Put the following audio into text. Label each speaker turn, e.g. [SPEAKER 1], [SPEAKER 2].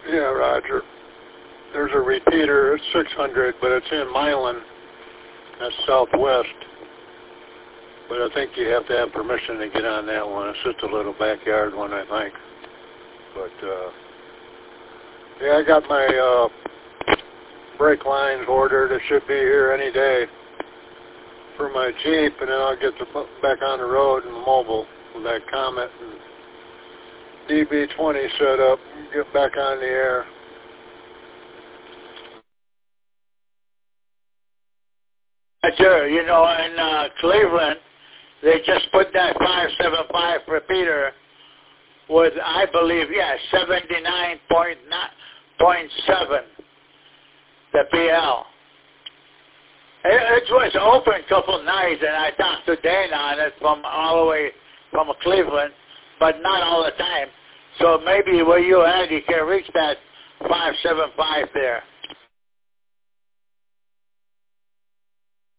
[SPEAKER 1] Yeah, Roger. There's a repeater, it's 600, but it's in Milan. That's southwest. But I think you have to have permission to get on that one. It's just a little backyard one, I think. But, yeah, I got my brake lines ordered. It should be here any day for my Jeep, and then I'll get back on the road and mobile with that Comet and DB20 set up and get back on the air.
[SPEAKER 2] Sure, you know, in Cleveland, they just put that 575 repeater with, I believe, 79.7, the PL. It was open a couple nights, and I talked to Dana on it from all the way from Cleveland, but not all the time. So maybe where you at, you can reach that 575 there.